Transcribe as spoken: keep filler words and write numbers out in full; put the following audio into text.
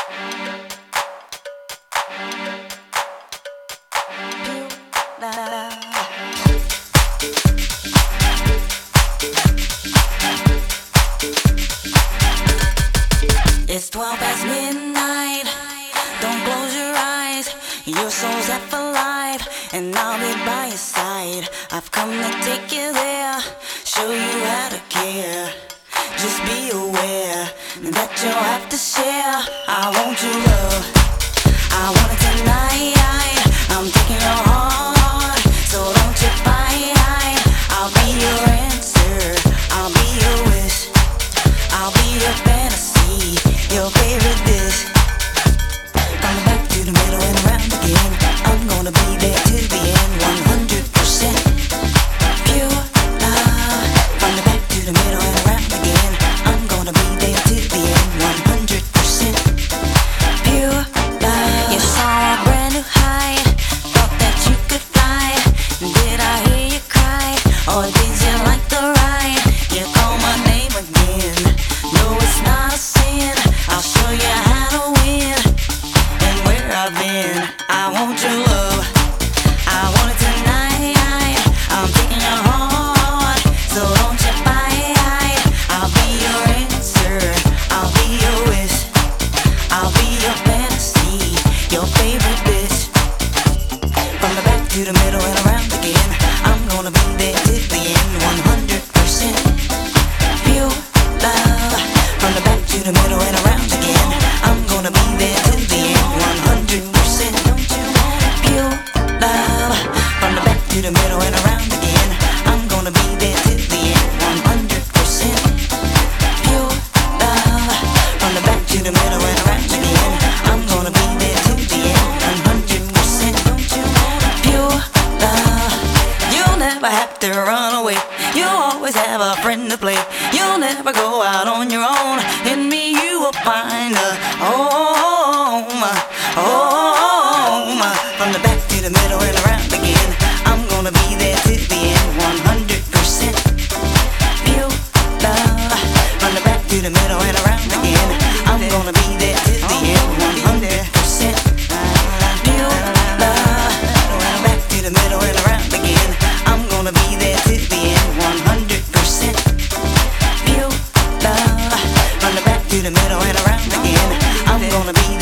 It's twelve past midnight. Don't close your eyes. Your soul's set for life, and I'll be by your side. I've come to take you there, show you how to care. Just be aware that you'll have to share. I want your love, I want it tonight. I'm taking your heart, so don't you fight. I'll be your answer, I'll be your wish, I'll be your fantasy, your favorite dish. Coming back to the middle and around again. I'm gonna be there till the end, one hundred percent pure love. From the back to the middle and around again. I'm gonna be there till the end, one hundred percent pure love. You saw a brand new high, thought that you could fly. Did I hear you cry, or did you like the ride? You call my name again, no it's not a sin. I'll show you how to win, and where I've been. I want your love, I want it tonight. I'm taking your heart, so don't you fight. I'll be your answer, I'll be your wish, I'll be your fantasy, your favorite bitch. From the back to the middle and around again. I'm gonna be there till the end, one hundred percent pure love. From the back to the middle and around again. I'm gonna be there till the end, one hundred percent pure love. From the back to the middle and around again. I'm gonna be there till the end, one hundred percent pure love. From the back to the middle and around again. I'm gonna be there till the end, one hundred percent pure love. You'll never have to run away, you'll always have a friend to play. You'll never go out on your own, in me you will find a home, home. From the back to the middle and around again. I'm gonna be there till the end, one hundred percent pure love. From the back to the middle and around again. I'm gonna be there till the end, one hundred percent pure love. From the back to the middle and around again. I'm gonna be there till the end, one hundred percent pure love. From the back to the middle and around again. I'm gonna be